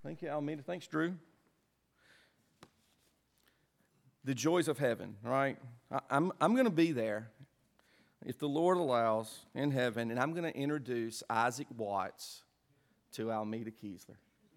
Thank you, Almeida. Thanks, Drew. The joys of heaven, right? I'm going to be there, if the Lord allows, in heaven, and I'm going to introduce Isaac Watts to Almeida Keesler.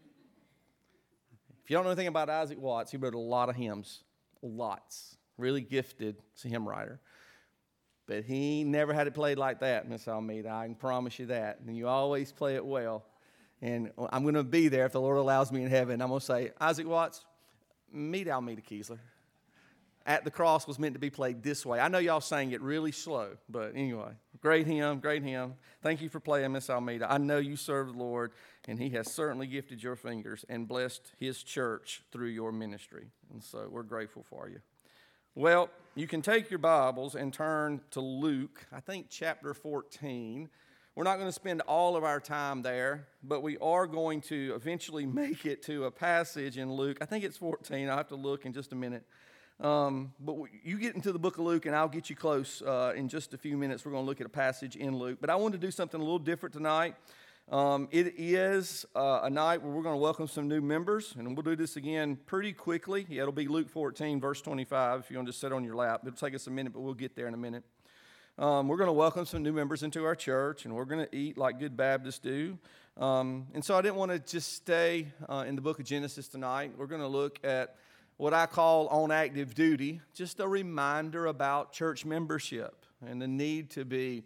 If you don't know anything about Isaac Watts, he wrote a lot of hymns, lots. Really gifted hymn writer. But he never had it played like that, Miss Almeida. I can promise you that. And you always play it well. And I'm going to be there if the Lord allows me in heaven. I'm going to say, Isaac Watts, meet Almeida Keesler. At the Cross was meant to be played this way. I know y'all sang it really slow, but anyway, great hymn, great hymn. Thank you for playing, Miss Almeida. I know you serve the Lord, and He has certainly gifted your fingers and blessed His church through your ministry. And so we're grateful for you. Well, you can take your Bibles and turn to Luke, I think chapter 14. We're not going to spend all of our time there, but we are going to eventually make it to a passage in Luke. I think it's 14. I'll have to look in just a minute. But you get into the book of Luke, and I'll get you close in just a few minutes. We're going to look at a passage in Luke. But I wanted to do something a little different tonight. It is a night where we're going to welcome some new members, and we'll do this again pretty quickly. Yeah, it'll be Luke 14, verse 25, if you want to just sit on your lap. It'll take us a minute, but we'll get there in a minute. We're going to welcome some new members into our church, and we're going to eat like good Baptists do. And so I didn't want to just stay in the book of Genesis tonight. We're going to look at what I call on active duty, just a reminder about church membership and the need to be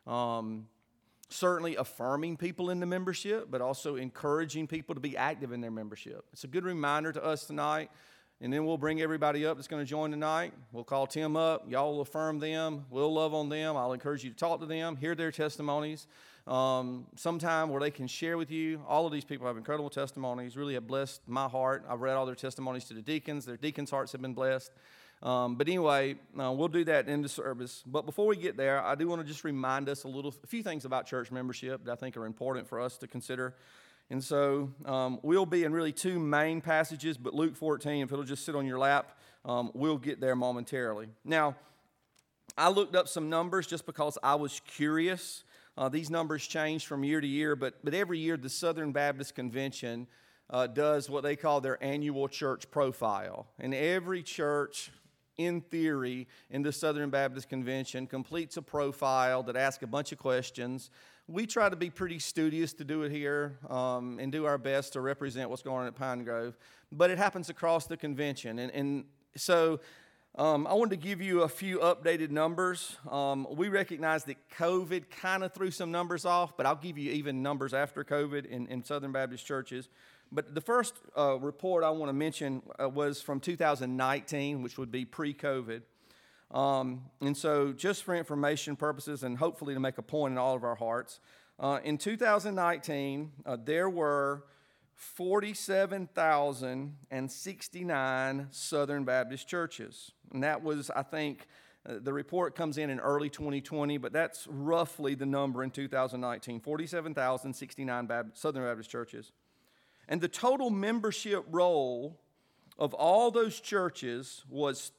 certainly affirming people in the membership, but also encouraging people to be active in their membership. It's a good reminder to us tonight, and then we'll bring everybody up that's going to join tonight. We'll call Tim up. Y'all will affirm them. We'll love on them. I'll encourage you to talk to them, hear their testimonies. Sometime where they can share with you. All of these people have incredible testimonies, really have blessed my heart. I've read all their testimonies to the deacons. Their deacons' hearts have been blessed. But anyway, we'll do that in the service. But before we get there, I do want to just remind us a few things about church membership that I think are important for us to consider. And so we'll be in really two main passages, but Luke 14, if it'll just sit on your lap, we'll get there momentarily. Now, I looked up some numbers just because I was curious. These numbers change from year to year, but every year the Southern Baptist Convention does what they call their annual church profile. And every church, in theory, in the Southern Baptist Convention completes a profile that asks a bunch of questions. We try to be pretty studious to do it here and do our best to represent what's going on at Pine Grove. But it happens across the convention. And so I wanted to give you a few updated numbers. We recognize that COVID kind of threw some numbers off, but I'll give you even numbers after COVID in Southern Baptist churches. But the first report I want to mention was from 2019, which would be pre-COVID. And so just for information purposes and hopefully to make a point in all of our hearts, in 2019, there were 47,069 Southern Baptist churches. And that was, I think, the report comes in early 2020, but that's roughly the number in 2019, 47,069 Southern Baptist churches. And the total membership roll of all those churches was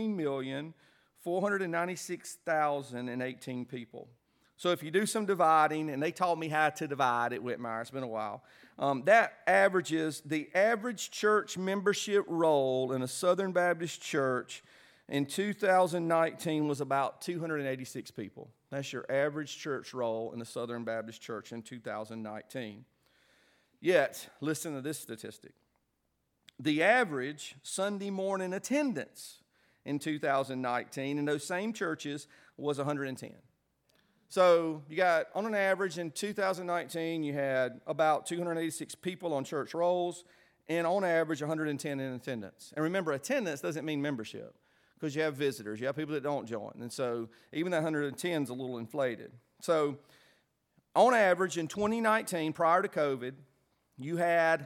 13,496,018 people. So if you do some dividing, and they taught me how to divide at Whitmire, it's been a while, that averages the average church membership roll in a Southern Baptist church in 2019 was about 286 people. That's your average church roll in a Southern Baptist church in 2019. Yet, listen to this statistic. The average Sunday morning attendance in 2019 in those same churches was 110. So you got, on an average in 2019, you had about 286 people on church rolls, and on average, 110 in attendance. And remember, attendance doesn't mean membership, because you have visitors, you have people that don't join. And so even that 110 is a little inflated. So on average, in 2019, prior to COVID, you had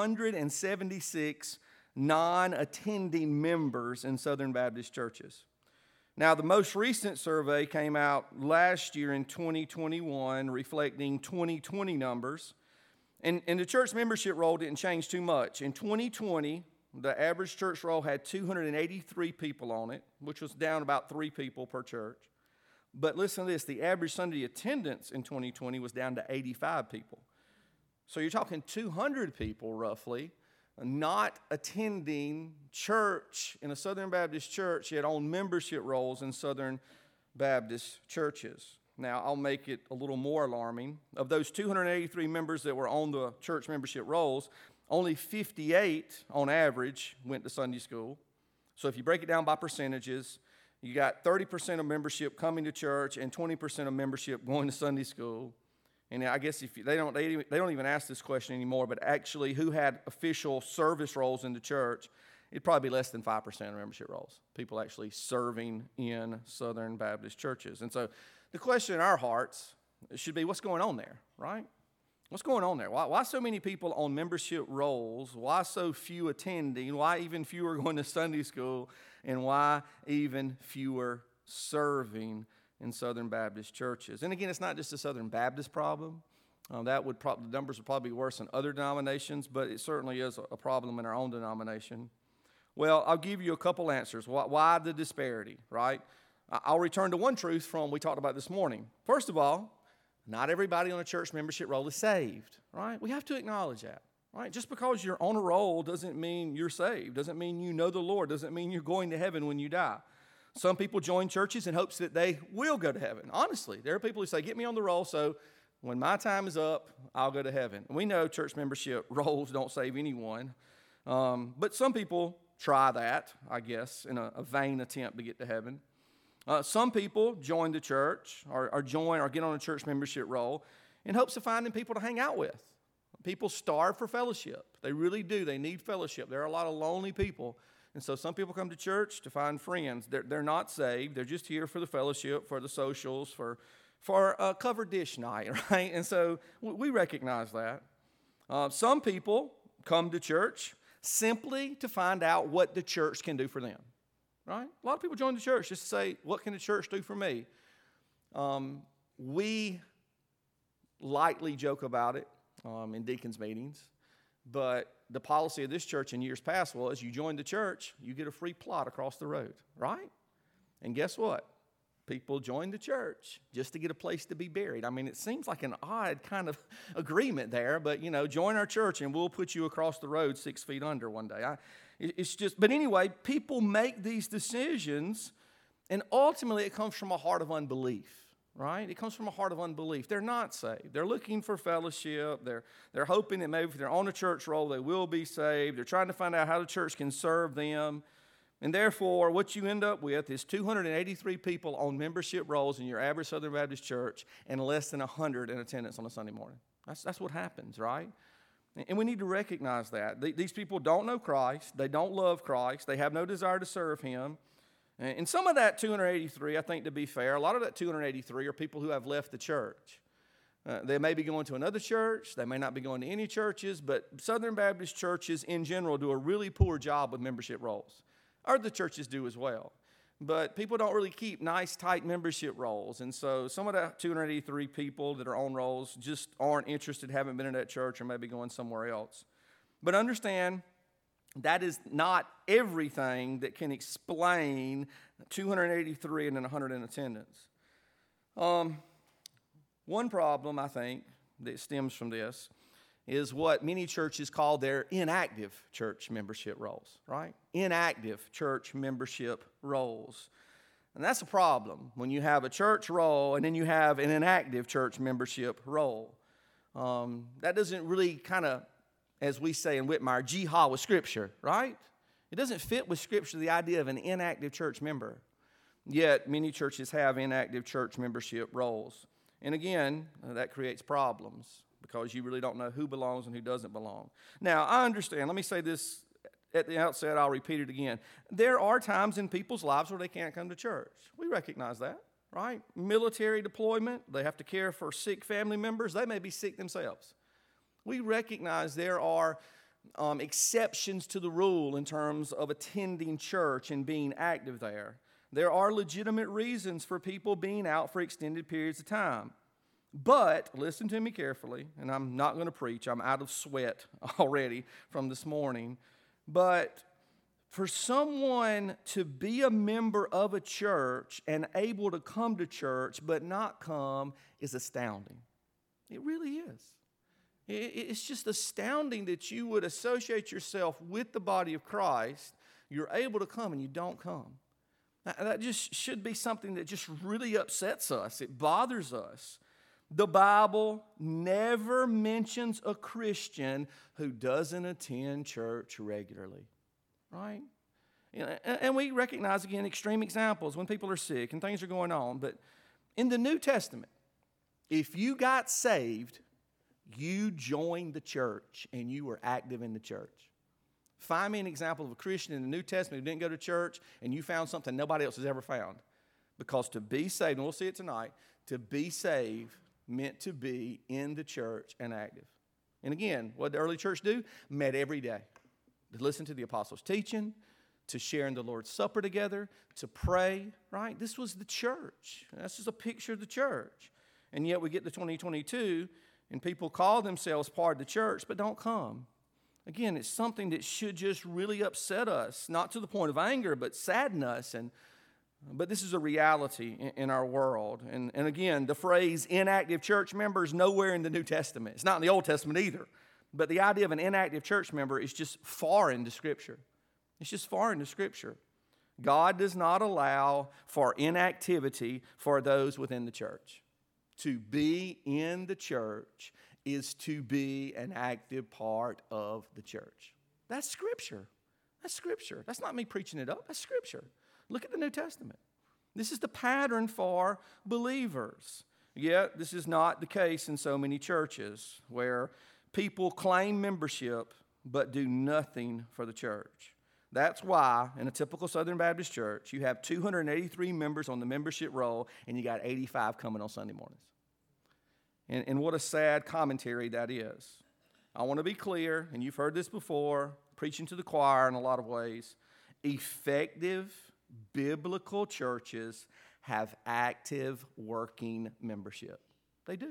176 non-attending members in Southern Baptist churches. Now, the most recent survey came out last year in 2021, reflecting 2020 numbers. And the church membership roll didn't change too much. In 2020, the average church roll had 283 people on it, which was down about 3 people per church. But listen to this, the average Sunday attendance in 2020 was down to 85 people. So you're talking 200 people roughly not attending church in a Southern Baptist church, yet on membership rolls in Southern Baptist churches. Now, I'll make it a little more alarming. Of those 283 members that were on the church membership rolls, only 58 on average went to Sunday school. So if you break it down by percentages, you got 30% of membership coming to church and 20% of membership going to Sunday school. And I guess if they don't even ask this question anymore, but actually who had official service roles in the church, it'd probably be less than 5% of membership roles, people actually serving in Southern Baptist churches. And so the question in our hearts should be, what's going on there, right? What's going on there? Why so many people on membership rolls? Why so few attending? Why even fewer going to Sunday school? And why even fewer serving in Southern Baptist churches? And again, it's not just a Southern Baptist problem. The numbers would probably be worse in other denominations, but it certainly is a problem in our own denomination. Well, I'll give you a couple answers. Why the disparity, right? I'll return to one truth from we talked about this morning. First of all, not everybody on a church membership roll is saved, right? We have to acknowledge that, right? Just because you're on a roll doesn't mean you're saved, doesn't mean you know the Lord, doesn't mean you're going to heaven when you die. Some people join churches in hopes that they will go to heaven. Honestly, there are people who say, get me on the roll so when my time is up, I'll go to heaven. We know church membership rolls don't save anyone, but some people try that, I guess, in a vain attempt to get to heaven. Some people join the church or get on a church membership roll in hopes of finding people to hang out with. People starve for fellowship. They really do. They need fellowship. There are a lot of lonely people. And so some people come to church to find friends. They're not saved. They're just here for the fellowship, for the socials, for a covered dish night, right? And so we recognize that. Some people come to church simply to find out what the church can do for them. Right? A lot of people join the church just to say, what can the church do for me? We lightly joke about it in deacons' meetings, but the policy of this church in years past was you join the church, you get a free plot across the road, right? And guess what? People join the church just to get a place to be buried. I mean, it seems like an odd kind of agreement there, but, join our church and we'll put you across the road 6 feet under one day. But anyway, people make these decisions, and ultimately it comes from a heart of unbelief, right? It comes from a heart of unbelief. They're not saved. They're looking for fellowship. They're hoping that maybe if they're on a church roll, they will be saved. They're trying to find out how the church can serve them. And therefore, what you end up with is 283 people on membership rolls in your average Southern Baptist church and less than 100 in attendance on a Sunday morning. That's what happens, right? And we need to recognize that. These people don't know Christ. They don't love Christ. They have no desire to serve Him. And some of that 283, I think to be fair, a lot of that 283 are people who have left the church. They may be going to another church. They may not be going to any churches, but Southern Baptist churches in general do a really poor job with membership rolls. Other churches do as well. But people don't really keep nice, tight membership rolls. And so some of the 283 people that are on rolls just aren't interested, haven't been in that church, or maybe going somewhere else. But understand, that is not everything that can explain 283 and then 100 in attendance. One problem, I think, that stems from this is what many churches call their inactive church membership rolls, right? Inactive church membership rolls. And that's a problem when you have a church roll and then you have an inactive church membership roll. That doesn't really kind of, as we say in Whitmire, jihad with Scripture, right? It doesn't fit with Scripture, the idea of an inactive church member. Yet many churches have inactive church membership rolls. And again, that creates problems, because you really don't know who belongs and who doesn't belong. Now, I understand. Let me say this at the outset. I'll repeat it again. There are times in people's lives where they can't come to church. We recognize that, right? Military deployment, they have to care for sick family members. They may be sick themselves. We recognize there are exceptions to the rule in terms of attending church and being active there. There are legitimate reasons for people being out for extended periods of time. But, listen to me carefully, and I'm not going to preach. I'm out of sweat already from this morning. But for someone to be a member of a church and able to come to church but not come is astounding. It really is. It's just astounding that you would associate yourself with the body of Christ. You're able to come and you don't come. That just should be something that just really upsets us. It bothers us. The Bible never mentions a Christian who doesn't attend church regularly, right? And we recognize, again, extreme examples when people are sick and things are going on. But in the New Testament, if you got saved, you joined the church and you were active in the church. Find me an example of a Christian in the New Testament who didn't go to church and you found something nobody else has ever found. Because to be saved, and we'll see it tonight, to be saved meant to be in the church and active. And again, what did the early church do? Met every day. To listen to the apostles' teaching, to share in the Lord's Supper together, to pray, right? This was the church. That's just a picture of the church. And yet we get to 2022 and people call themselves part of the church but don't come. Again, it's something that should just really upset us, not to the point of anger, but sadden us. But this is a reality in our world. And again, the phrase inactive church member is nowhere in the New Testament. It's not in the Old Testament either. But the idea of an inactive church member is just foreign to Scripture. It's just foreign to Scripture. God does not allow for inactivity for those within the church. To be in the church is to be an active part of the church. That's Scripture. That's Scripture. That's not me preaching it up. That's Scripture. Look at the New Testament. This is the pattern for believers. Yet, this is not the case in so many churches where people claim membership but do nothing for the church. That's why, in a typical Southern Baptist church, you have 283 members on the membership roll and you got 85 coming on Sunday mornings. And what a sad commentary that is. I want to be clear, and you've heard this before, preaching to the choir in a lot of ways. Effective biblical churches have active working membership. They do.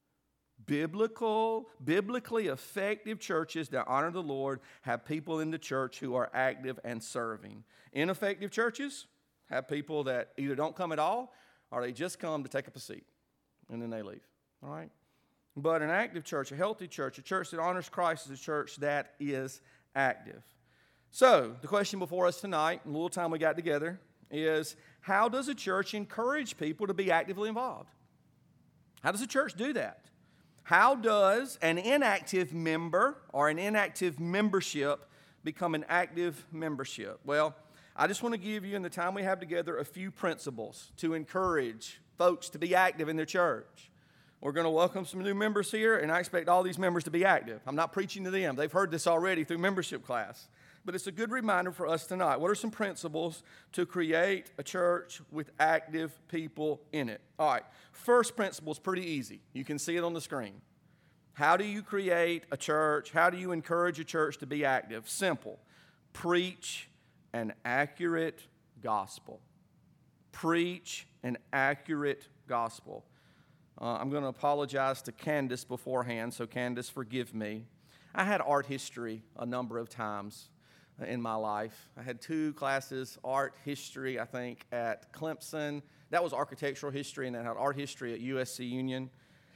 Biblically effective churches that honor the Lord have people in the church who are active and serving. Ineffective churches have people that either don't come at all or they just come to take up a seat and then they leave. All right? But an active church, a healthy church, a church that honors Christ is a church that is active. So, the question before us tonight, in the little time we got together, is how does a church encourage people to be actively involved? How does a church do that? How does an inactive member or an inactive membership become an active membership? Well, I just want to give you, in the time we have together, a few principles to encourage folks to be active in their church. We're going to welcome some new members here, and I expect all these members to be active. I'm not preaching to them. They've heard this already through membership class. But it's a good reminder for us tonight. What are some principles to create a church with active people in it? All right, first principle is pretty easy. You can see it on the screen. How do you create a church? How do you encourage a church to be active? Simple. Preach an accurate gospel. Preach an accurate gospel. I'm going to apologize to Candace beforehand, so Candace, forgive me. I had art history a number of times in my life. I had 2 classes, art history, I think, at Clemson. That was architectural history, and then I had art history at USC Union.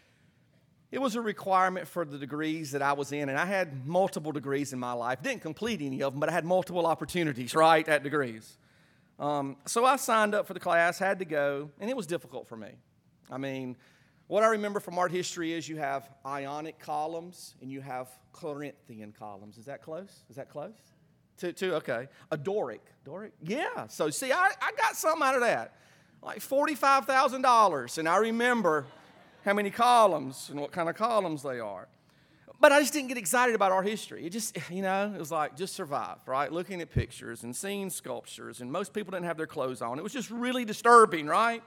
It was a requirement for the degrees that I was in, and I had multiple degrees in my life. Didn't complete any of them, but I had multiple opportunities, right, at degrees. So I signed up for the class, had to go, and it was difficult for me. I mean, what I remember from art history is you have Ionic columns and you have Corinthian columns. Is that close? Is that close? Two, okay. A Doric. Doric? Yeah. So, see, I got something out of that. Like $45,000. And I remember how many columns and what kind of columns they are. But I just didn't get excited about art history. It just, it was like, just survive, right? Looking at pictures and seeing sculptures. And most people didn't have their clothes on. It was just really disturbing, right?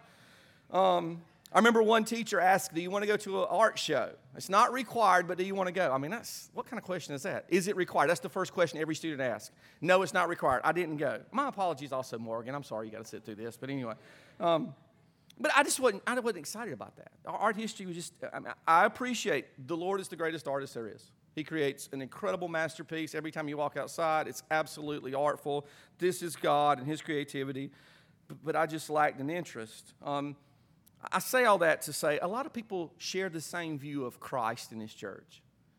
I remember one teacher asked, do you want to go to an art show? It's not required, but do you want to go? I mean, what kind of question is that? Is it required? That's the first question every student asks. No, it's not required. I didn't go. My apologies also, Morgan. I'm sorry you got to sit through this. But anyway. But I wasn't excited about that. Art history was just, I appreciate the Lord is the greatest artist there is. He creates an incredible masterpiece. Every time you walk outside, it's absolutely artful. This is God and His creativity. But I just lacked an interest. I say all that to say a lot of people share the same view of Christ in His church.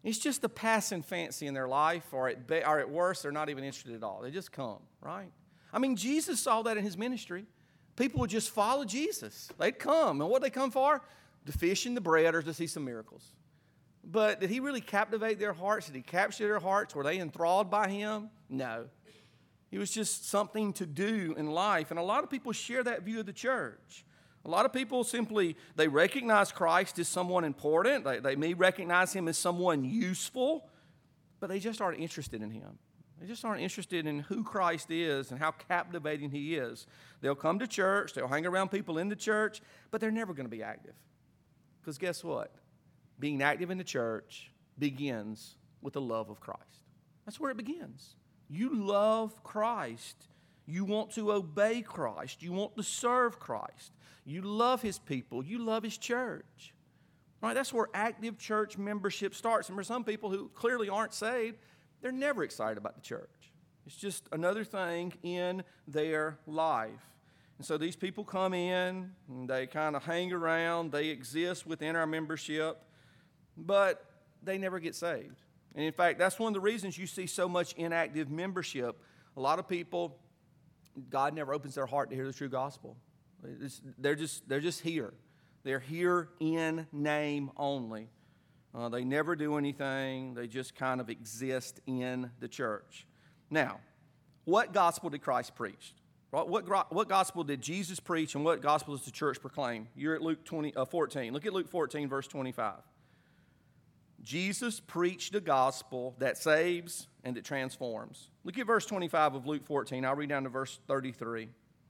It's just a passing fancy in their life, or at worst, they're not even interested at all. They just come, right? I mean, Jesus saw that in his ministry. People would just follow Jesus. They'd come. And what they come for? To fish in the bread or to see some miracles. But did he really captivate their hearts? Did he capture their hearts? Were they enthralled by him? No. He was just something to do in life. And a lot of people share that view of the church. A lot of people simply, they recognize Christ as someone important. They may recognize him as someone useful, but they just aren't interested in him. They just aren't interested in who Christ is and how captivating he is. They'll come to church, they'll hang around people in the church, but they're never going to be active. Because guess what? Being active in the church begins with the love of Christ. That's where it begins. You love Christ. You want to obey Christ. You want to serve Christ. You love his people. You love his church. Right? That's where active church membership starts. And for some people who clearly aren't saved, they're never excited about the church. It's just another thing in their life. And so these people come in, and they kind of hang around. They exist within our membership, but they never get saved. And in fact, that's one of the reasons you see so much inactive membership. A lot of people, God never opens their heart to hear the true gospel. They're just here. They're here in name only. They never do anything. They just kind of exist in the church. Now, what gospel did Christ preach? What gospel did Jesus preach, and what gospel does the church proclaim? You're at Luke 14. Look at Luke 14, verse 25. Jesus preached a gospel that saves and that transforms. Look at verse 25 of Luke 14. I'll read down to verse 33.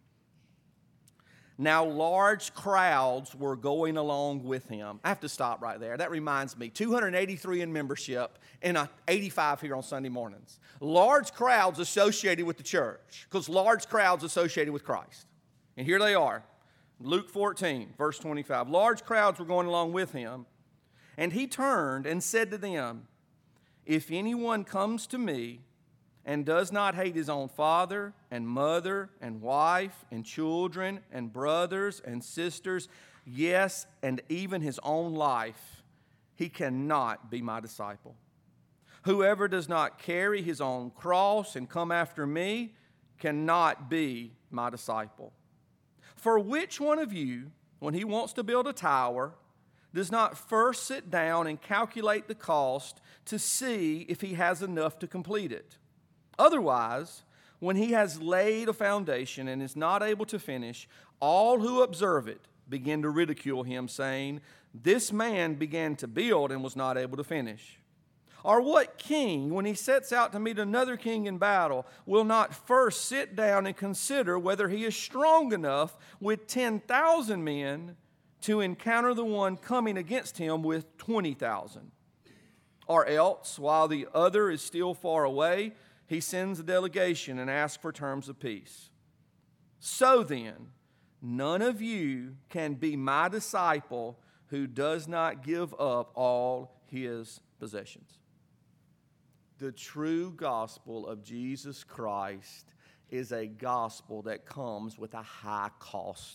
Now large crowds were going along with him. I have to stop right there. That reminds me, 283 in membership and 85 here on Sunday mornings. Large crowds associated with the church, because large crowds associated with Christ. And here they are. Luke 14, verse 25. Large crowds were going along with him, and he turned and said to them, if anyone comes to me and does not hate his own father and mother and wife and children and brothers and sisters, yes, and even his own life, he cannot be my disciple. Whoever does not carry his own cross and come after me cannot be my disciple. For which one of you, when he wants to build a tower, does not first sit down and calculate the cost to see if he has enough to complete it? Otherwise, when he has laid a foundation and is not able to finish, all who observe it begin to ridicule him, saying, this man began to build and was not able to finish. Or what king, when he sets out to meet another king in battle, will not first sit down and consider whether he is strong enough with 10,000 men to encounter the one coming against him with 20,000? Or else, while the other is still far away, he sends a delegation and asks for terms of peace. So then, none of you can be my disciple who does not give up all his possessions. The true gospel of Jesus Christ is a gospel that comes with a high cost.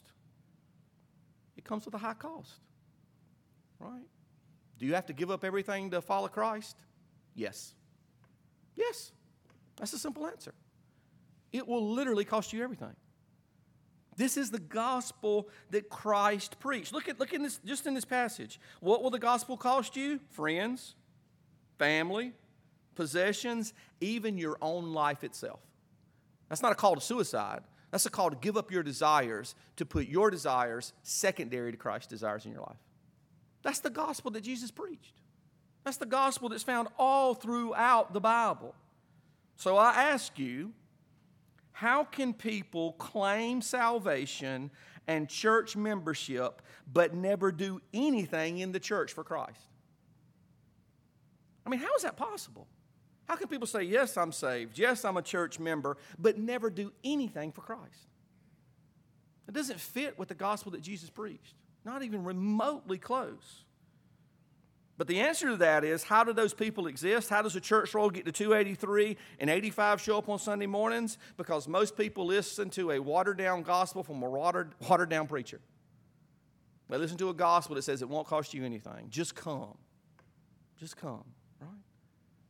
It comes with a high cost, right? Do you have to give up everything to follow Christ? Yes. Yes. That's a simple answer. It will literally cost you everything. This is the gospel that Christ preached. Look in this, just in this passage. What will the gospel cost you? Friends, family, possessions, even your own life itself. That's not a call to suicide. That's a call to give up your desires, to put your desires secondary to Christ's desires in your life. That's the gospel that Jesus preached. That's the gospel that's found all throughout the Bible. So I ask you, how can people claim salvation and church membership but never do anything in the church for Christ? I mean, how is that possible? How can people say, yes, I'm saved, yes, I'm a church member, but never do anything for Christ? It doesn't fit with the gospel that Jesus preached, not even remotely close. But the answer to that is, how do those people exist? How does a church roll get to 283 and 85 show up on Sunday mornings? Because most people listen to a watered-down gospel from a watered-down preacher. They listen to a gospel that says it won't cost you anything. Just come. Just come, right?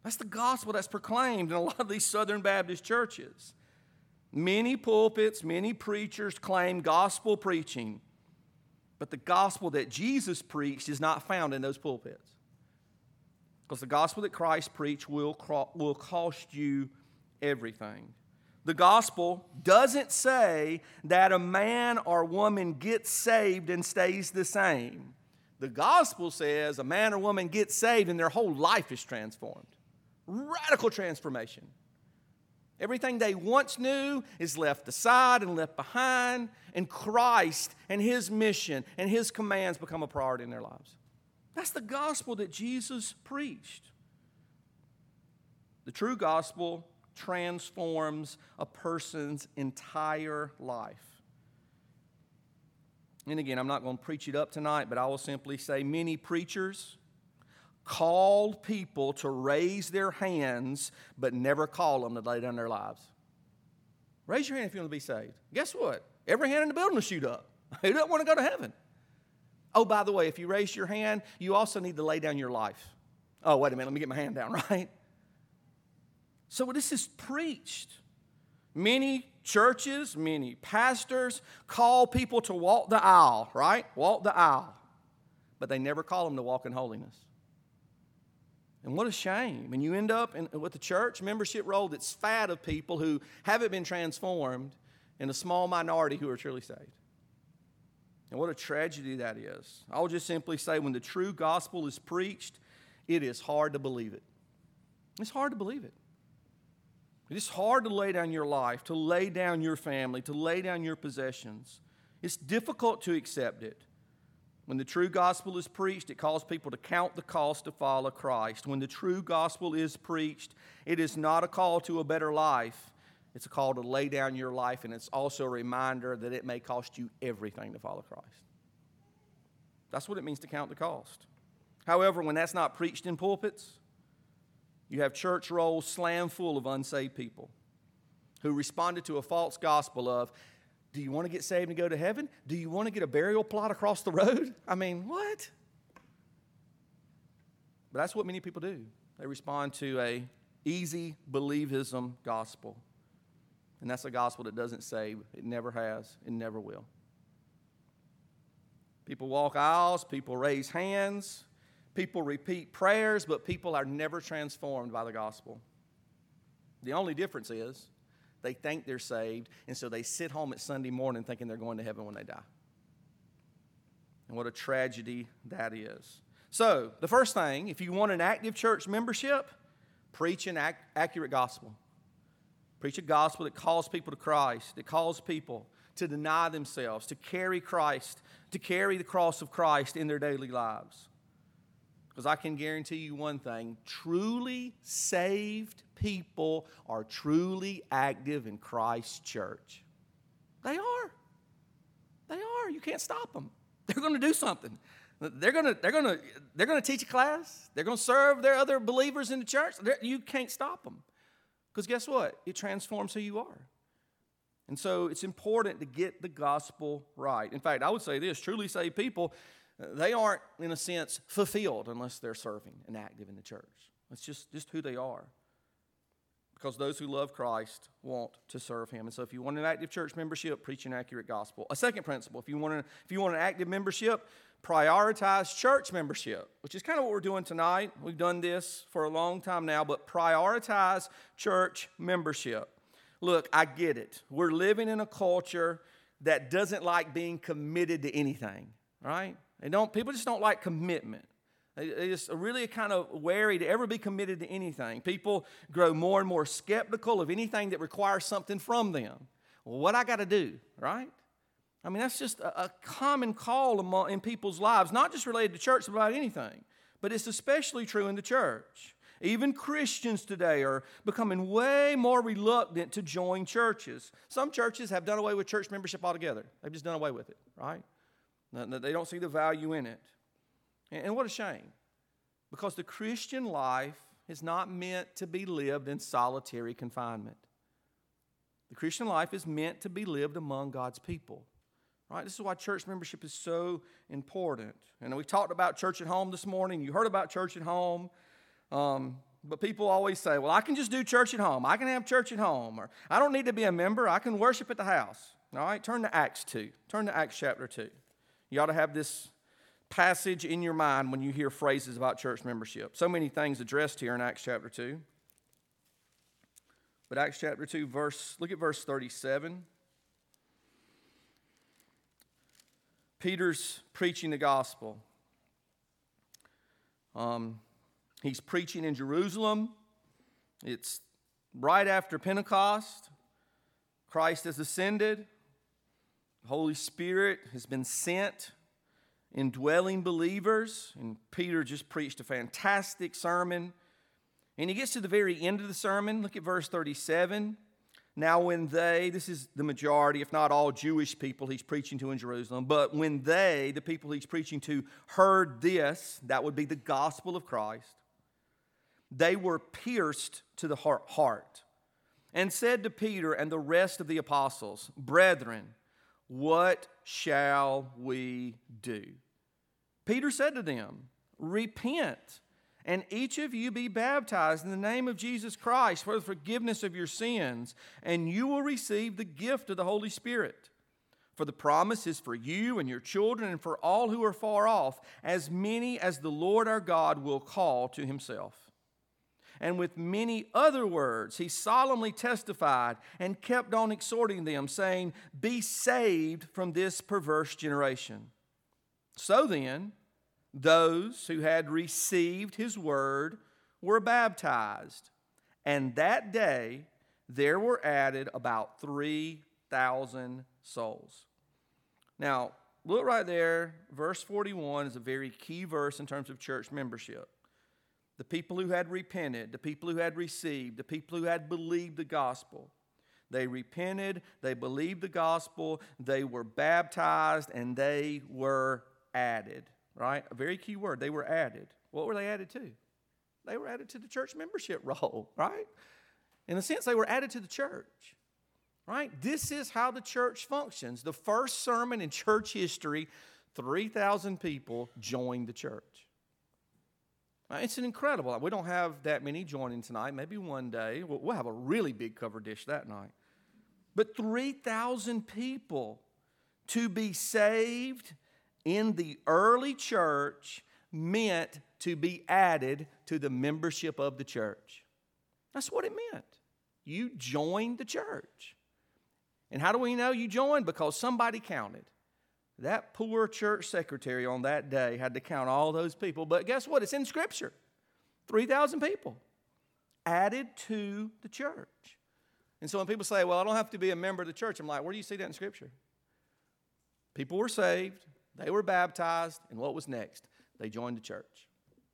That's the gospel that's proclaimed in a lot of these Southern Baptist churches. Many pulpits, many preachers claim gospel preaching, but the gospel that Jesus preached is not found in those pulpits. Because the gospel that Christ preached will cost you everything. The gospel doesn't say that a man or woman gets saved and stays the same. The gospel says a man or woman gets saved and their whole life is transformed. Radical transformation. Everything they once knew is left aside and left behind, and Christ and His mission and His commands become a priority in their lives. That's the gospel that Jesus preached. The true gospel transforms a person's entire life. And again, I'm not going to preach it up tonight, but I will simply say many preachers called people to raise their hands, but never call them to lay down their lives. Raise your hand if you want to be saved. Guess what? Every hand in the building will shoot up. Who doesn't want to go to heaven? Oh, by the way, if you raise your hand, you also need to lay down your life. Oh, wait a minute, let me get my hand down, right? So this is preached. Many churches, many pastors call people to walk the aisle, right? Walk the aisle. But they never call them to walk in holiness. And what a shame. And you end up with a church membership roll that's fat of people who haven't been transformed and a small minority who are truly saved. And what a tragedy that is. I'll just simply say when the true gospel is preached, it is hard to believe it. It's hard to believe it. It's hard to lay down your life, to lay down your family, to lay down your possessions. It's difficult to accept it. When the true gospel is preached, it calls people to count the cost to follow Christ. When the true gospel is preached, it is not a call to a better life. It's a call to lay down your life, and it's also a reminder that it may cost you everything to follow Christ. That's what it means to count the cost. However, when that's not preached in pulpits, you have church rolls slammed full of unsaved people who responded to a false gospel of, do you want to get saved and go to heaven? Do you want to get a burial plot across the road? I mean, what? But that's what many people do. They respond to a easy believism gospel. And that's a gospel that doesn't save. It never has. It never will. People walk aisles. People raise hands. People repeat prayers, but people are never transformed by the gospel. The only difference is they think they're saved, and so they sit home at Sunday morning thinking they're going to heaven when they die. And what a tragedy that is. So, the first thing, if you want an active church membership, preach an accurate gospel. Preach a gospel that calls people to Christ, that calls people to deny themselves, to carry Christ, to carry the cross of Christ in their daily lives. Because I can guarantee you one thing, truly saved people are truly active in Christ's church. They are. They are. You can't stop them. They're going to do something. They're going to teach a class. They're going to serve their other believers in the church. You can't stop them. Because guess what? It transforms who you are. And so it's important to get the gospel right. In fact, I would say this, truly saved people, they aren't, in a sense, fulfilled unless they're serving and active in the church. It's just who they are. Because those who love Christ want to serve Him. And so if you want an active church membership, preach an accurate gospel. A second principle, if you want an active membership, prioritize church membership, which is kind of what we're doing tonight. We've done this for a long time now, but prioritize church membership. Look, I get it. We're living in a culture that doesn't like being committed to anything, right? People just don't like commitment. They just are really kind of wary to ever be committed to anything. People grow more and more skeptical of anything that requires something from them. Well, what I got to do, right? I mean, that's just a common call in people's lives, not just related to church, but about anything. But it's especially true in the church. Even Christians today are becoming way more reluctant to join churches. Some churches have done away with church membership altogether. They've just done away with it, right? They don't see the value in it. And what a shame. Because the Christian life is not meant to be lived in solitary confinement. The Christian life is meant to be lived among God's people. Right? This is why church membership is so important. And we talked about church at home this morning. You heard about church at home. But people always say, well, I can just do church at home. I can have church at home. Or I don't need to be a member. I can worship at the house. All right, turn to Acts 2. Turn to Acts chapter 2. You ought to have this passage in your mind when you hear phrases about church membership. So many things addressed here in Acts chapter 2. But Acts chapter 2, look at verse 37. Peter's preaching the gospel. He's preaching in Jerusalem. It's right after Pentecost. Christ has ascended. The Holy Spirit has been sent, indwelling believers. And Peter just preached a fantastic sermon. And he gets to the very end of the sermon. Look at verse 37. Now when this is the majority, if not all Jewish people he's preaching to in Jerusalem, but when the people he's preaching to, heard this, that would be the gospel of Christ, they were pierced to the heart and said to Peter and the rest of the apostles, Brethren, what shall we do? Peter said to them, Repent, and each of you be baptized in the name of Jesus Christ for the forgiveness of your sins, and you will receive the gift of the Holy Spirit. For the promise is for you and your children and for all who are far off, as many as the Lord our God will call to himself. And with many other words he solemnly testified and kept on exhorting them, saying, Be saved from this perverse generation. So then, those who had received his word were baptized, and that day there were added about 3,000 souls. Now, look right there. Verse 41 is a very key verse in terms of church membership. The people who had repented, the people who had received, the people who had believed the gospel. They repented, they believed the gospel, they were baptized, and they were added. Right? A very key word. They were added. What were they added to? They were added to the church membership roll, right? In a sense, they were added to the church, right? This is how the church functions. The first sermon in church history, 3,000 people joined the church. Now, it's an incredible. We don't have that many joining tonight. Maybe one day. We'll have a really big cover dish that night. But 3,000 people to be saved in the early church meant to be added to the membership of the church. That's what it meant. You joined the church. And how do we know you joined? Because somebody counted. That poor church secretary on that day had to count all those people. But guess what? It's in Scripture. 3,000 people added to the church. And so when people say, well, I don't have to be a member of the church, I'm like, where do you see that in Scripture? People were saved. They were baptized, and what was next? They joined the church.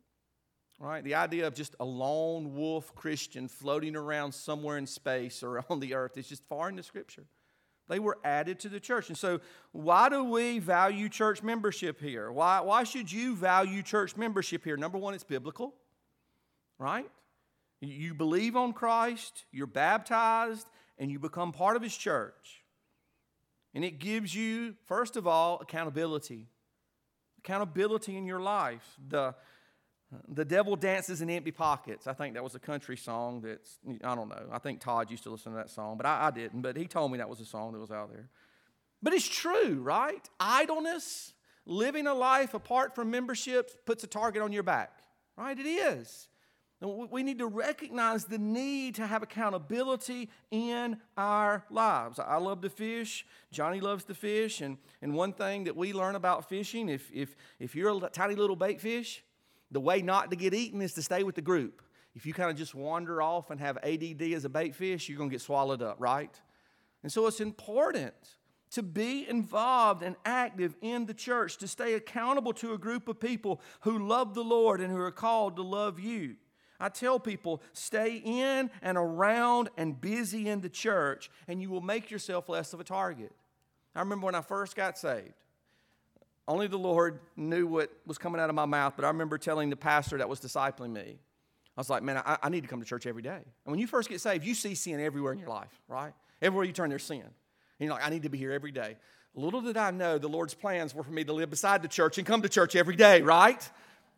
All right? The idea of just a lone wolf Christian floating around somewhere in space or on the earth is just foreign to Scripture. They were added to the church. And so why do we value church membership here? Why should you value church membership here? Number one, it's biblical, right? You believe on Christ, you're baptized, and you become part of His church. And it gives you, first of all, accountability. Accountability in your life. The devil dances in empty pockets. I think that was a country song that's, I don't know. I think Todd used to listen to that song, but I didn't. But he told me that was a song that was out there. But it's true, right? Idleness, living a life apart from membership puts a target on your back, right? It is. We need to recognize the need to have accountability in our lives. I love to fish. Johnny loves to fish. And one thing that we learn about fishing, if you're a tiny little bait fish, the way not to get eaten is to stay with the group. If you kind of just wander off and have ADD as a bait fish, you're going to get swallowed up, right? And so it's important to be involved and active in the church, to stay accountable to a group of people who love the Lord and who are called to love you. I tell people, stay in and around and busy in the church, and you will make yourself less of a target. I remember when I first got saved. Only the Lord knew what was coming out of my mouth, but I remember telling the pastor that was discipling me. I was like, man, I need to come to church every day. And when you first get saved, you see sin everywhere in your life, right? Everywhere you turn, there's sin. And you're like, I need to be here every day. Little did I know the Lord's plans were for me to live beside the church and come to church every day, right?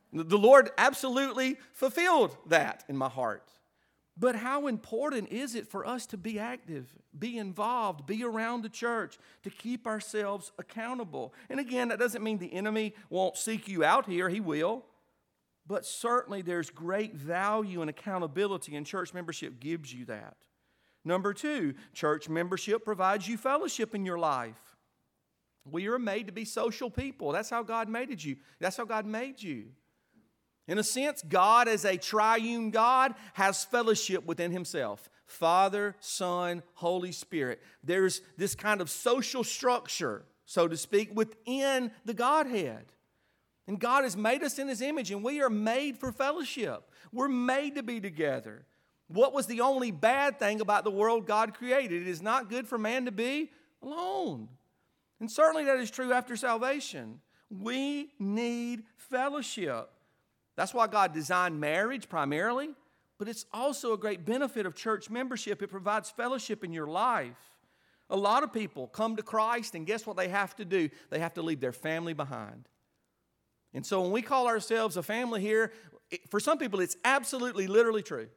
The Lord absolutely fulfilled that in my heart. But how important is it for us to be active, be involved, be around the church, to keep ourselves accountable? And again, that doesn't mean the enemy won't seek you out here. He will. But certainly there's great value and accountability, and church membership gives you that. Number two, church membership provides you fellowship in your life. We are made to be social people. That's how God made you. That's how God made you. In a sense, God as a triune God has fellowship within himself. Father, Son, Holy Spirit. There's this kind of social structure, so to speak, within the Godhead. And God has made us in his image, and we are made for fellowship. We're made to be together. What was the only bad thing about the world God created? It is not good for man to be alone. And certainly that is true after salvation. We need fellowship. That's why God designed marriage primarily, but it's also a great benefit of church membership. It provides fellowship in your life. A lot of people come to Christ, and guess what they have to do? They have to leave their family behind. And so when we call ourselves a family here, for some people it's absolutely literally true.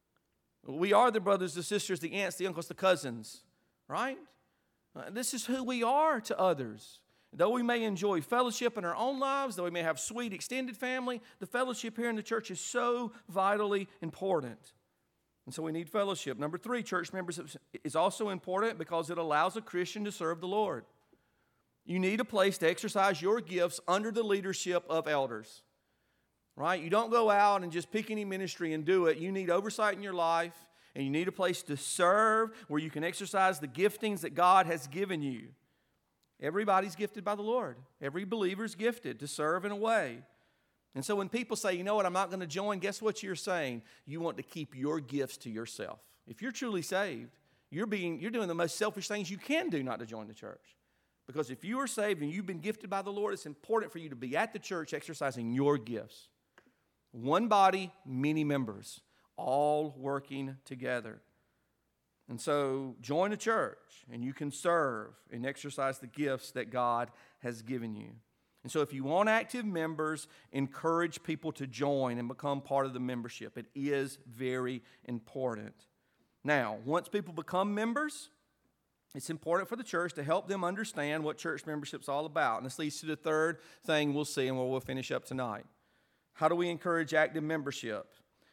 We are the brothers, the sisters, the aunts, the uncles, the cousins, right? This is who we are to others. Though we may enjoy fellowship in our own lives, though we may have sweet extended family, the fellowship here in the church is so vitally important. And so we need fellowship. Number three, church membership is also important because it allows a Christian to serve the Lord. You need a place to exercise your gifts under the leadership of elders, right? You don't go out and just pick any ministry and do it. You need oversight in your life, and you need a place to serve where you can exercise the giftings that God has given you. Everybody's gifted by the Lord. Every believer's gifted to serve in a way. And so when people say, you know what, I'm not going to join, guess what you're saying? You want to keep your gifts to yourself. If you're truly saved, you're doing the most selfish things you can do not to join the church. Because if you are saved and you've been gifted by the Lord, it's important for you to be at the church exercising your gifts. One body, many members, all working together. And so join a church and you can serve and exercise the gifts that God has given you. And so if you want active members, encourage people to join and become part of the membership. It is very important. Now, once people become members, it's important for the church to help them understand what church membership is all about. And this leads to the third thing we'll see and we'll finish up tonight. How do we encourage active membership?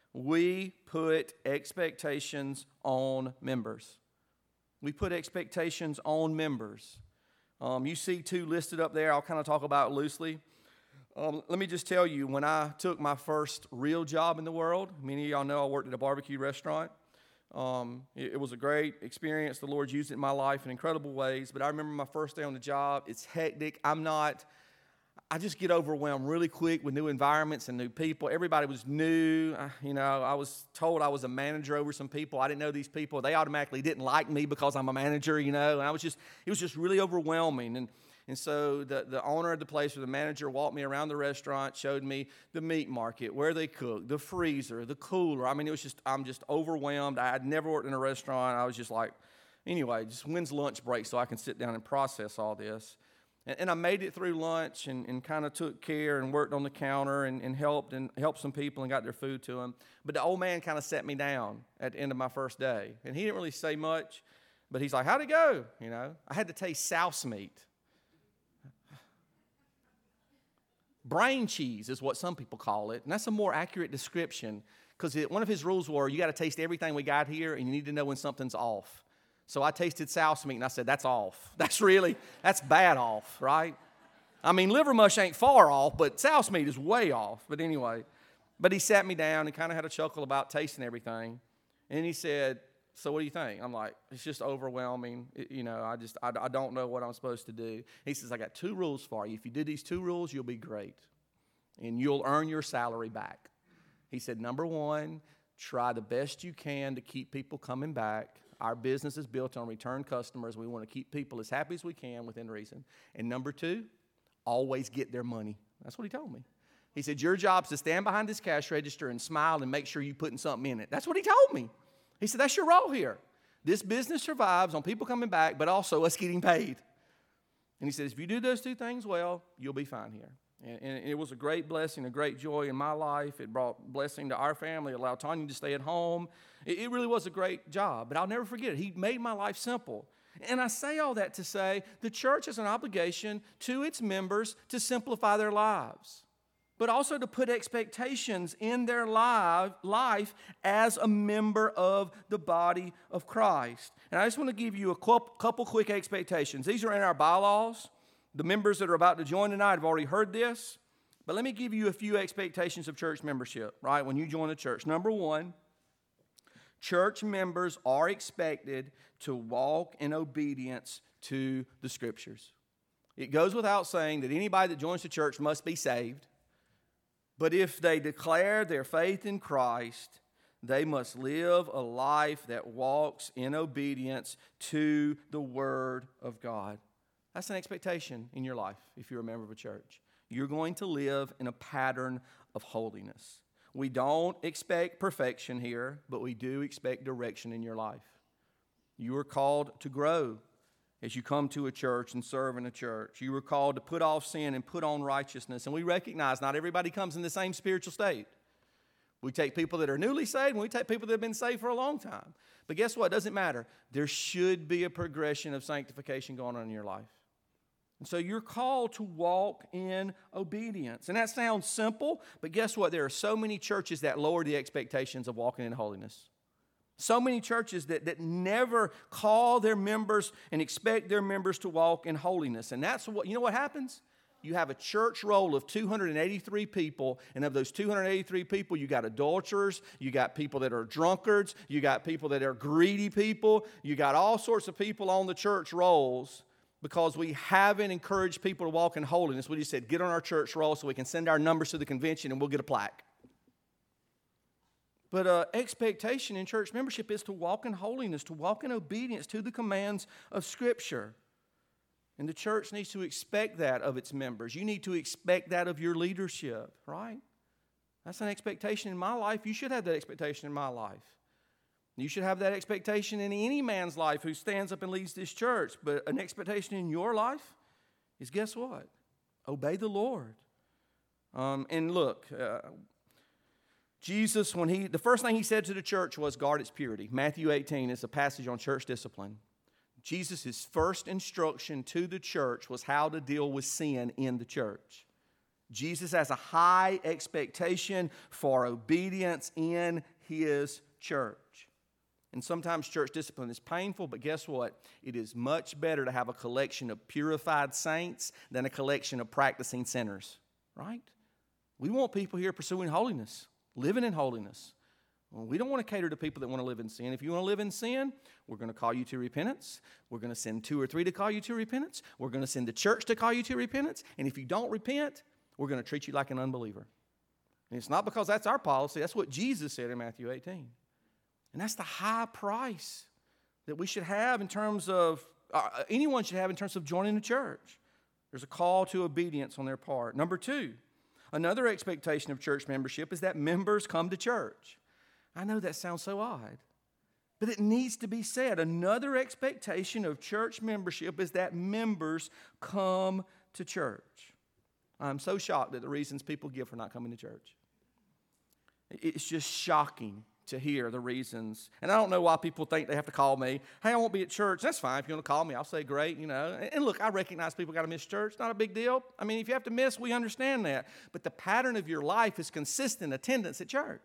We put expectations on members. We put expectations on members. You see two listed up there. I'll kind of talk about it loosely. Let me just tell you, when I took my first real job in the world, many of y'all know I worked at a barbecue restaurant. It was a great experience. The Lord used it in my life in incredible ways. But I remember my first day on the job. It's hectic. I just get overwhelmed really quick with new environments and new people. Everybody was new. I was told I was a manager over some people. I didn't know these people. They automatically didn't like me because I'm a manager, And it was just really overwhelming. And so the owner of the place or the manager walked me around the restaurant, showed me the meat market, where they cook, the freezer, the cooler. I'm just overwhelmed. I had never worked in a restaurant. I was just like, anyway, just when's lunch break so I can sit down and process all this. And I made it through lunch and kind of took care and worked on the counter and helped some people and got their food to them. But the old man kind of set me down at the end of my first day. And he didn't really say much, but he's like, how'd it go? I had to taste souse meat. Brain cheese is what some people call it. And that's a more accurate description because one of his rules were you got to taste everything we got here and you need to know when something's off. So I tasted souse meat, and I said, that's off. That's bad off, right? I mean, liver mush ain't far off, but souse meat is way off. But anyway, he sat me down and kind of had a chuckle about tasting everything. And he said, so what do you think? I'm like, it's just overwhelming. I don't know what I'm supposed to do. He says, I got 2 rules for you. If you do these 2 rules, you'll be great. And you'll earn your salary back. He said, number 1, try the best you can to keep people coming back. Our business is built on return customers. We want to keep people as happy as we can within reason. And number 2, always get their money. That's what he told me. He said, your job's to stand behind this cash register and smile and make sure you're putting something in it. That's what he told me. He said, that's your role here. This business survives on people coming back, but also us getting paid. And he said, if you do those 2 things well, you'll be fine here. And it was a great blessing, a great joy in my life. It brought blessing to our family. It allowed Tanya to stay at home. It really was a great job, but I'll never forget it. He made my life simple. And I say all that to say the church has an obligation to its members to simplify their lives, but also to put expectations in their life as a member of the body of Christ. And I just want to give you a couple quick expectations. These are in our bylaws. The members that are about to join tonight have already heard this, but let me give you a few expectations of church membership, right, when you join a church. Number one, church members are expected to walk in obedience to the Scriptures. It goes without saying that anybody that joins the church must be saved, but if they declare their faith in Christ, they must live a life that walks in obedience to the Word of God. That's an expectation in your life if you're a member of a church. You're going to live in a pattern of holiness. We don't expect perfection here, but we do expect direction in your life. You are called to grow as you come to a church and serve in a church. You are called to put off sin and put on righteousness. And we recognize not everybody comes in the same spiritual state. We take people that are newly saved, and we take people that have been saved for a long time. But guess what? It doesn't matter. There should be a progression of sanctification going on in your life. And so you're called to walk in obedience. And that sounds simple, but guess what? There are so many churches that lower the expectations of walking in holiness. So many churches that never call their members and expect their members to walk in holiness. And that's what, you know what happens? You have a church roll of 283 people, and of those 283 people, you got adulterers, you got people that are drunkards, you got people that are greedy people, you got all sorts of people on the church rolls. Because we haven't encouraged people to walk in holiness. We just said, get on our church roll so we can send our numbers to the convention and we'll get a plaque. But expectation in church membership is to walk in holiness, to walk in obedience to the commands of Scripture. And the church needs to expect that of its members. You need to expect that of your leadership, right? That's an expectation in my life. You should have that expectation in my life. You should have that expectation in any man's life who stands up and leads this church. But an expectation in your life is, guess what? Obey the Lord. And look, Jesus, the first thing he said to the church was guard its purity. Matthew 18 is a passage on church discipline. Jesus' first instruction to the church was how to deal with sin in the church. Jesus has a high expectation for obedience in his church. And sometimes church discipline is painful, but guess what? It is much better to have a collection of purified saints than a collection of practicing sinners, right? We want people here pursuing holiness, living in holiness. Well, we don't want to cater to people that want to live in sin. If you want to live in sin, we're going to call you to repentance. We're going to send 2 or 3 to call you to repentance. We're going to send the church to call you to repentance. And if you don't repent, we're going to treat you like an unbeliever. And it's not because that's our policy. That's what Jesus said in Matthew 18. And that's the high price that we should have in terms of, anyone should have in terms of joining the church. There's a call to obedience on their part. Number 2, another expectation of church membership is that members come to church. I know that sounds so odd, but it needs to be said. Another expectation of church membership is that members come to church. I'm so shocked at the reasons people give for not coming to church. It's just shocking to hear the reasons. And I don't know why people think they have to call me. Hey, I won't be at church. That's fine. If you want to call me, I'll say great, you know. And look, I recognize people got to miss church. Not a big deal. I mean, if you have to miss, we understand that. But the pattern of your life is consistent attendance at church.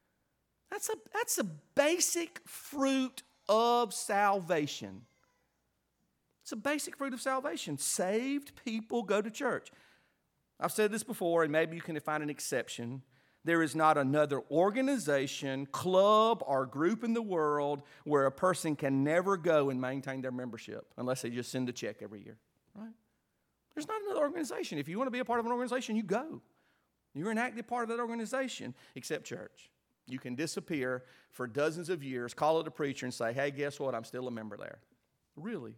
That's a basic fruit of salvation. It's a basic fruit of salvation. Saved people go to church. I've said this before, and maybe you can find an exception. There is not another organization, club, or group in the world where a person can never go and maintain their membership unless they just send a check every year, right? There's not another organization. If you want to be a part of an organization, you go. You're an active part of that organization, except church. You can disappear for dozens of years, call it a preacher, and say, hey, guess what? I'm still a member there. Really?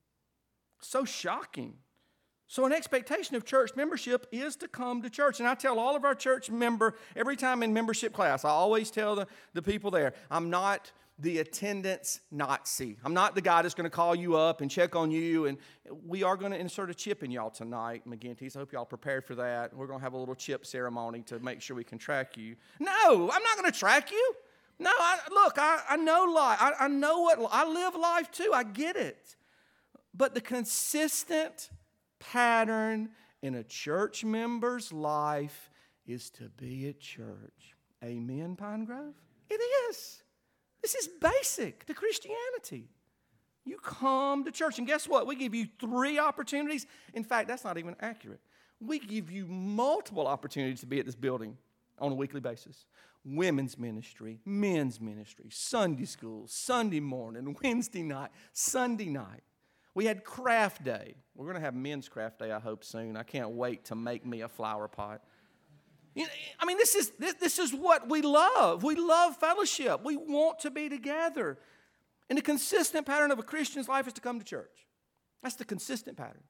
So shocking. So an expectation of church membership is to come to church. And I tell all of our church every time in membership class, I always tell the people there, I'm not the attendance Nazi. I'm not the guy that's going to call you up and check on you. And we are going to insert a chip in y'all tonight, McGinty's. I hope y'all prepared for that. We're going to have a little chip ceremony to make sure we can track you. No, I'm not going to track you. No, I know life. I know what I live life too. I get it. But the consistent pattern in a church member's life is to be at church. Amen, Pine Grove? It is. This is basic to Christianity. You come to church, and guess what? We give you 3 opportunities. In fact, that's not even accurate. We give you multiple opportunities to be at this building on a weekly basis. Women's ministry, men's ministry, Sunday school, Sunday morning, Wednesday night, Sunday night. We had craft day. We're going to have men's craft day, I hope, soon. I can't wait to make me a flower pot. I mean, this is what we love. We love fellowship. We want to be together. And the consistent pattern of a Christian's life is to come to church. That's the consistent pattern.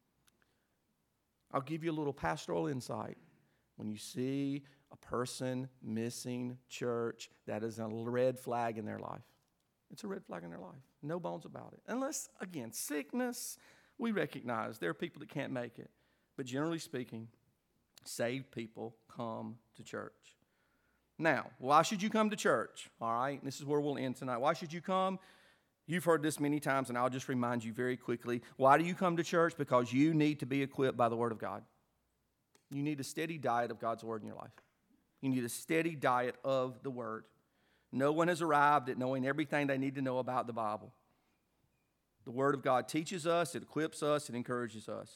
I'll give you a little pastoral insight. When you see a person missing church, that is a red flag in their life. It's a red flag in their life. No bones about it. Unless, again, sickness, we recognize there are people that can't make it. But generally speaking, saved people come to church. Now, why should you come to church? All right, this is where we'll end tonight. Why should you come? You've heard this many times, and I'll just remind you very quickly. Why do you come to church? Because you need to be equipped by the Word of God. You need a steady diet of God's Word in your life. You need a steady diet of the Word. No one has arrived at knowing everything they need to know about the Bible. The Word of God teaches us, it equips us, it encourages us.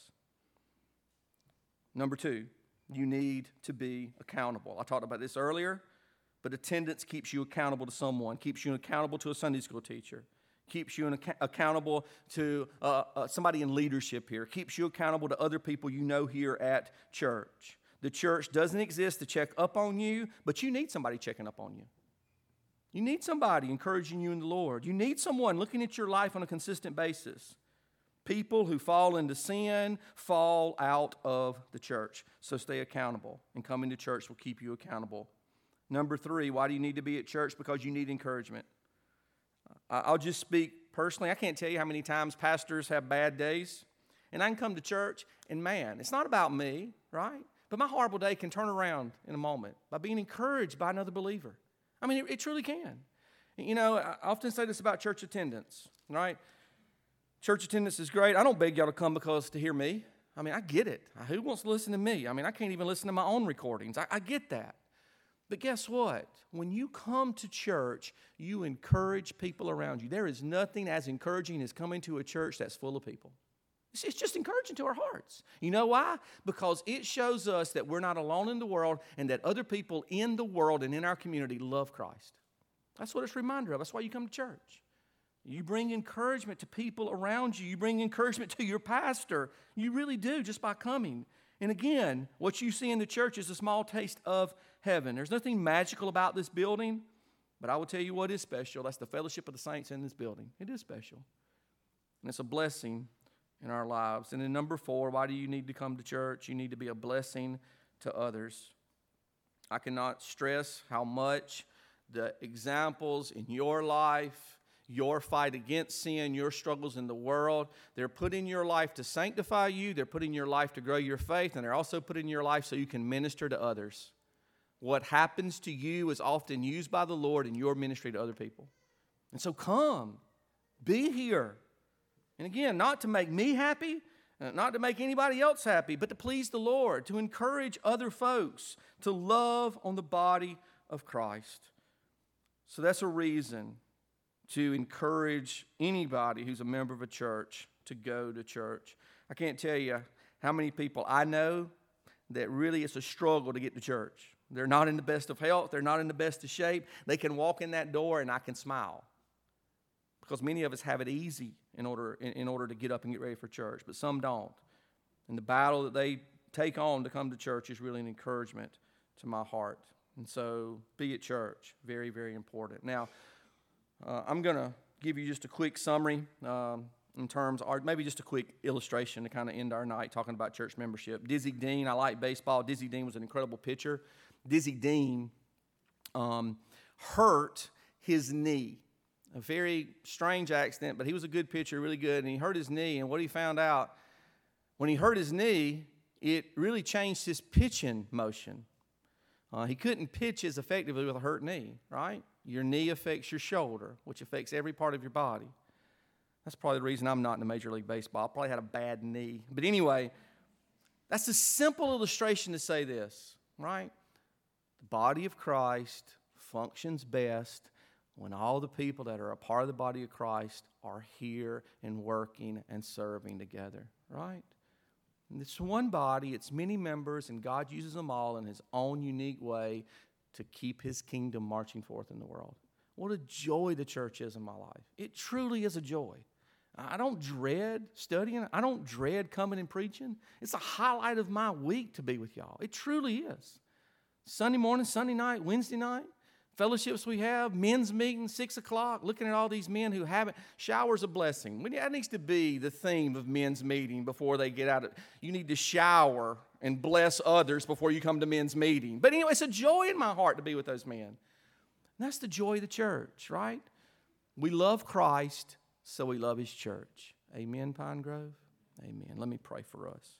Number 2, you need to be accountable. I talked about this earlier, but attendance keeps you accountable to someone, keeps you accountable to a Sunday school teacher, keeps you accountable to somebody in leadership here, keeps you accountable to other people you know here at church. The church doesn't exist to check up on you, but you need somebody checking up on you. You need somebody encouraging you in the Lord. You need someone looking at your life on a consistent basis. People who fall into sin fall out of the church. So stay accountable, and coming to church will keep you accountable. Number 3, why do you need to be at church? Because you need encouragement. I'll just speak personally. I can't tell you how many times pastors have bad days, and I can come to church, and man, it's not about me, right? But my horrible day can turn around in a moment by being encouraged by another believer. I mean, it truly can. You know, I often say this about church attendance, right? Church attendance is great. I don't beg y'all to come because to hear me. I mean, I get it. Who wants to listen to me? I mean, I can't even listen to my own recordings. I get that. But guess what? When you come to church, you encourage people around you. There is nothing as encouraging as coming to a church that's full of people. It's just encouraging to our hearts. You know why? Because it shows us that we're not alone in the world and that other people in the world and in our community love Christ. That's what it's a reminder of. That's why you come to church. You bring encouragement to people around you. You bring encouragement to your pastor. You really do just by coming. And again, what you see in the church is a small taste of heaven. There's nothing magical about this building, but I will tell you what is special. That's the fellowship of the saints in this building. It is special. And it's a blessing in our lives. And then number 4, why do you need to come to church? You need to be a blessing to others. I cannot stress how much the examples in your life, your fight against sin, your struggles in the world, they're put in your life to sanctify you, they're put in your life to grow your faith, and they're also put in your life so you can minister to others. What happens to you is often used by the Lord in your ministry to other people. And so come, be here. And again, not to make me happy, not to make anybody else happy, but to please the Lord, to encourage other folks, to love on the body of Christ. So that's a reason to encourage anybody who's a member of a church to go to church. I can't tell you how many people I know that really it's a struggle to get to church. They're not in the best of health. They're not in the best of shape. They can walk in that door and I can smile. Because many of us have it easy in order to get up and get ready for church, but some don't. And the battle that they take on to come to church is really an encouragement to my heart. And so be at church. Very, very important. Now, I'm going to give you just a quick summary in terms, or maybe just a quick illustration to kind of end our night talking about church membership. Dizzy Dean, I like baseball. Dizzy Dean was an incredible pitcher. Dizzy Dean hurt his knee a very strange accident, but he was a good pitcher, really good, and he hurt his knee. And what he found out, when he hurt his knee, it really changed his pitching motion. He couldn't pitch as effectively with a hurt knee, right? Your knee affects your shoulder, which affects every part of your body. That's probably the reason I'm not in the Major League Baseball. I probably had a bad knee. But anyway, that's a simple illustration to say this, right? The body of Christ functions best when all the people that are a part of the body of Christ are here and working and serving together, right? And it's one body, it's many members, and God uses them all in His own unique way to keep His kingdom marching forth in the world. What a joy the church is in my life. It truly is a joy. I don't dread studying. I don't dread coming and preaching. It's a highlight of my week to be with y'all. It truly is. Sunday morning, Sunday night, Wednesday night, fellowships we have, men's meeting, 6 o'clock, looking at all these men who haven't. Showers a blessing. That needs to be the theme of men's meeting before they get out. You need to shower and bless others before you come to men's meeting. But anyway, it's a joy in my heart to be with those men. And that's the joy of the church, right? We love Christ, so we love His church. Amen, Pine Grove? Amen. Let me pray for us.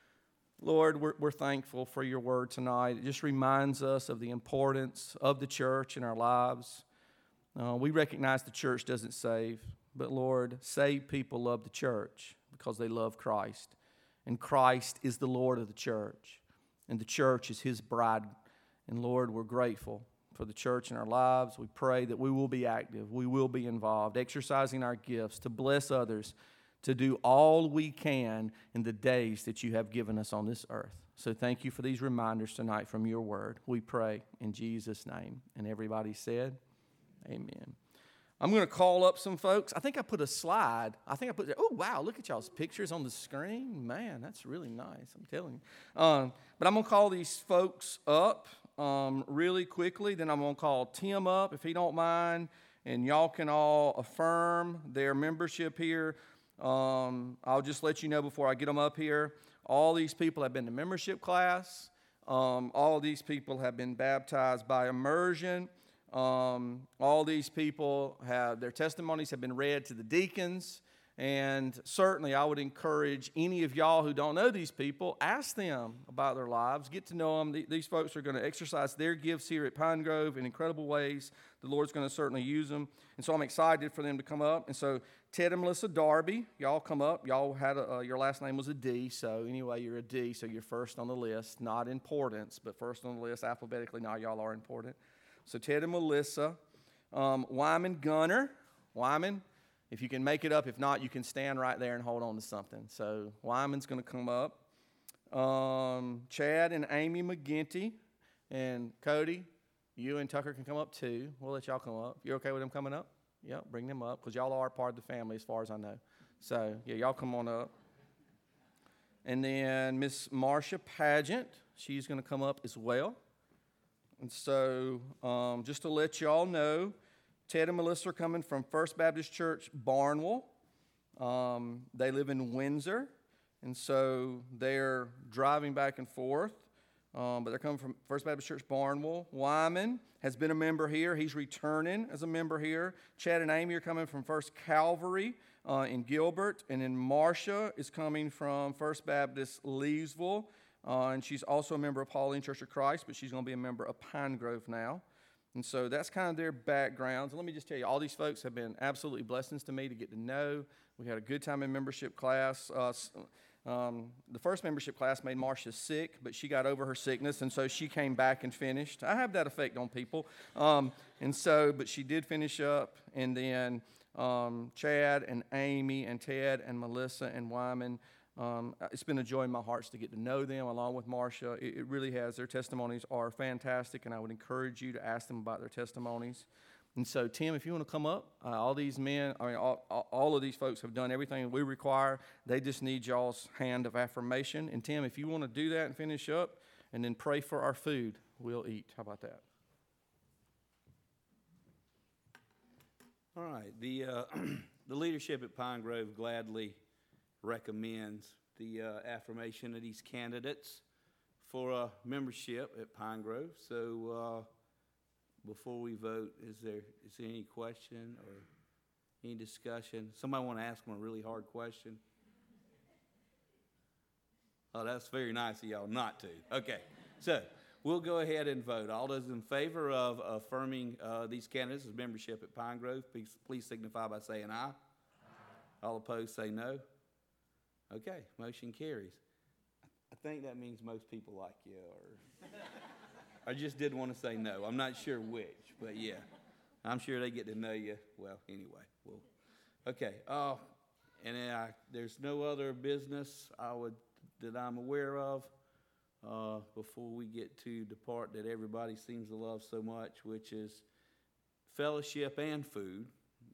Lord, we're thankful for your word tonight. It just reminds us of the importance of the church in our lives. We recognize the church doesn't save, but Lord, saved people love the church because they love Christ. And Christ is the Lord of the church, and the church is His bride. And Lord, we're grateful for the church in our lives. We pray that we will be active, we will be involved, exercising our gifts to bless others, to do all we can in the days that you have given us on this earth. So thank you for these reminders tonight from your word. We pray in Jesus' name. And everybody said, amen. I'm going to call up some folks. I think I put a slide. Oh, wow, look at y'all's pictures on the screen. Man, that's really nice, I'm telling you. But I'm going to call these folks up really quickly. Then I'm going to call Tim up, if he don't mind. And y'all can all affirm their membership here. I'll just let you know before I get them up here. All these people have been to membership class. All these people have been baptized by immersion. All these people their testimonies have been read to the deacons. And certainly I would encourage any of y'all who don't know these people, ask them about their lives, get to know them. These folks are going to exercise their gifts here at Pine Grove in incredible ways. The Lord's going to certainly use them. And so I'm excited for them to come up. And so Ted and Melissa Darby, y'all come up. Y'all had your last name was a D, so anyway, you're a D, so you're first on the list. Not importance, but first on the list alphabetically. Now y'all are important. So Ted and Melissa. Wyman Gunner. Wyman, if you can make it up. If not, you can stand right there and hold on to something. So Wyman's going to come up. Chad and Amy McGinty. And Cody, you and Tucker can come up too. We'll let y'all come up. You're okay with them coming up? Yep, bring them up because y'all are part of the family as far as I know. So, yeah, y'all come on up. And then Miss Marcia Pageant, she's going to come up as well. And so just to let y'all know, Ted and Melissa are coming from First Baptist Church, Barnwell. They live in Windsor, and so they're driving back and forth. But they're coming from First Baptist Church, Barnwell. Wyman has been a member here. He's returning as a member here. Chad and Amy are coming from First Calvary in Gilbert. And then Marcia is coming from First Baptist Leesville. And she's also a member of Pauline Church of Christ, but she's going to be a member of Pine Grove now. And so that's kind of their backgrounds. And let me just tell you, all these folks have been absolutely blessings to me to get to know. We had a good time in membership class. The first membership class made Marcia sick, but she got over her sickness, and so she came back and finished. I have that effect on people. But she did finish up. And then Chad and Amy and Ted and Melissa and Wyman, it's been a joy in my heart to get to know them along with Marcia. It really has. Their testimonies are fantastic, and I would encourage you to ask them about their testimonies. And so, Tim, if you want to come up, all these men, all of these folks have done everything we require. They just need y'all's hand of affirmation. And, Tim, if you want to do that and finish up and then pray for our food, we'll eat. How about that? All right. The leadership at Pine Grove gladly recommends the affirmation of these candidates for membership at Pine Grove. So, before we vote, is there any question or Any discussion? Somebody want to ask them a really hard question? Oh, that's very nice of y'all not to. Okay, so we'll go ahead and vote. All those in favor of affirming these candidates as membership at Pine Grove, please signify by saying aye. All opposed say no. Okay, motion carries. I think that means most people like you, or I just didn't want to say no. I'm not sure which, but yeah, I'm sure they get to know you. Well, anyway, okay. And there's no other business that I'm aware of before we get to the part that everybody seems to love so much, which is fellowship and food.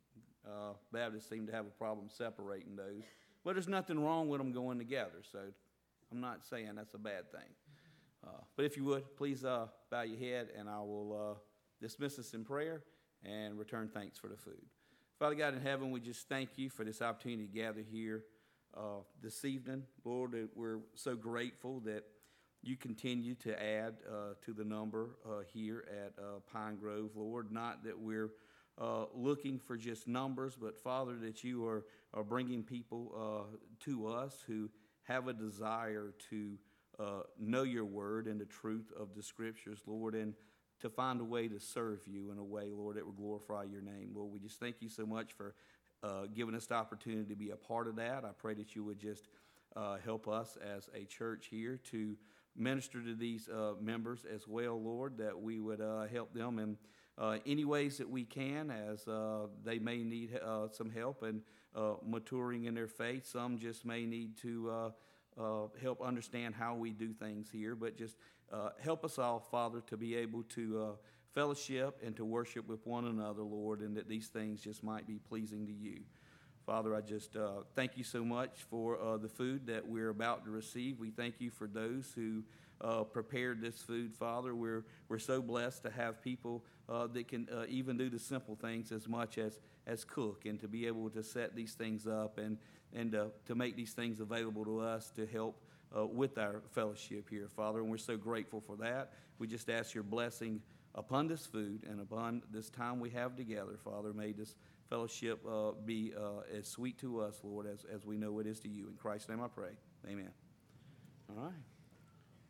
Baptists seem to have a problem separating those, but there's nothing wrong with them going together, so I'm not saying that's a bad thing. But if you would, please bow your head, and I will dismiss us in prayer and return thanks for the food. Father God in heaven, we just thank you for this opportunity to gather here this evening. Lord, we're so grateful that you continue to add to the number here at Pine Grove, Lord. Not that we're looking for just numbers, but Father, that you are bringing people to us who have a desire to know your word and the truth of the scriptures, Lord, and to find a way to serve you in a way, Lord, that will glorify your name. Lord, we just thank you so much for giving us the opportunity to be a part of that. I pray that you would just help us as a church here to minister to these members as well, Lord, that we would help them in any ways that we can, as they may need some help in maturing in their faith. Some just may need to help understand how we do things here, but just help us all, Father, to be able to fellowship and to worship with one another, Lord, and that these things just might be pleasing to you. Father, I just thank you so much for the food that we're about to receive. We thank you for those who prepared this food, Father. We're so blessed to have people that can even do the simple things as much as cook, and to be able to set these things up and to make these things available to us to help with our fellowship here, Father. And we're so grateful for that. We just ask your blessing upon this food and upon this time we have together, Father. May this fellowship be as sweet to us, Lord, as we know it is to you. In Christ's name I pray. Amen. All right.